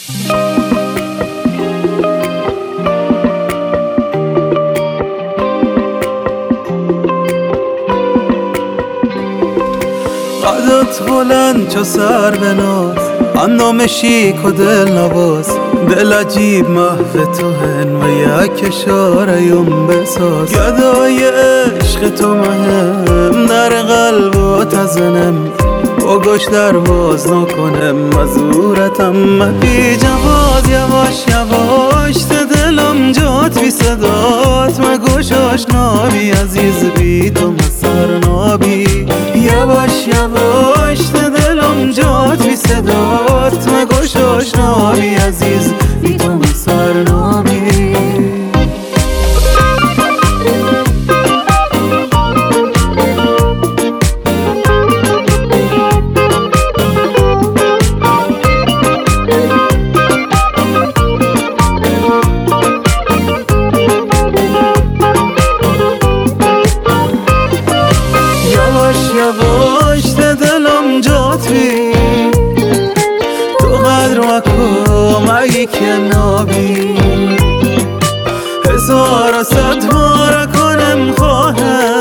قدت بلند چو سر به ناز اندام شیک و دل نواز دل عجیب محو تو هن و یک اشاره‌ام بساز گدای عشق تو مهم در قلب تزنم با گوش در باز نکنم مزورتم مپی جواز یواش یواش ده دلم جات بی صدات مگوش آشنابی عزیز بی تو مسر نابی یواش یواش ده دلم جات بی صدات مگوش آشنابی عزیز بی تو مسر نابی یواش ده دلم جات بی تو قدر مکو مگی که نابی هزار و صد بار کنم خواهش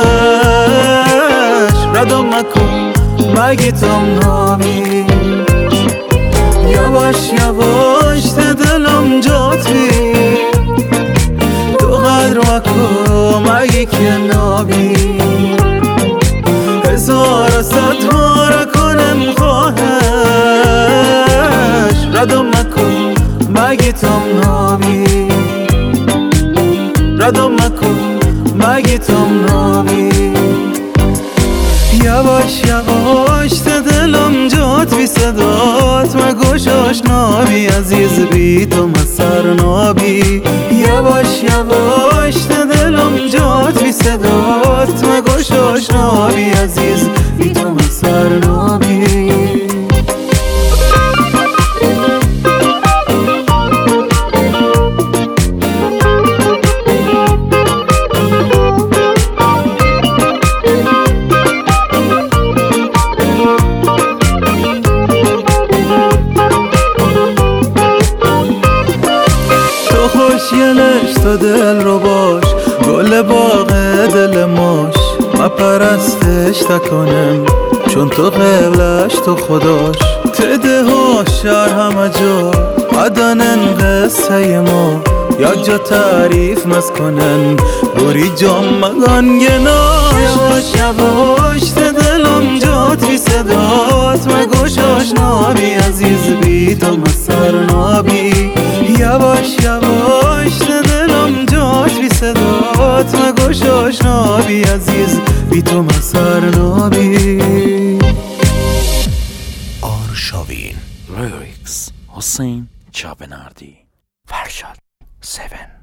ردم مکو مگی تم نابی یواش یواش ده دلم جات بی تو قدر مکو مگی که نابی هزار و صد بار کنم خواهش ردم مکن مگی تم نابی ردم مکن مگی تم نابی یواش یواش ده دلم جات بی صدات مگوش آشنابی عزیز بی تو مسر نابی یواش یواش ده دلم جات بی صدات مگوش آشنابی عزیز بی تو مسر نابی خوشگلش تو دل رو باش گل باغ دل ماش ما پرستش تکنم چون تو قبلش تو خداش تده ها شهر همه جا عدنن قصه ما یک جا تعریف مسکنن بوری جام مگان گنا یواش یواش ده دلم جات بی صدات مگوش آشنابی عزیز بی تو مسر نابی یواش یواش ده دلم جات بی صدات مگوش آشنابی عزیز بی تو مسر نابی آرشاوین لیریکس حسین چابناردی فرشاد 7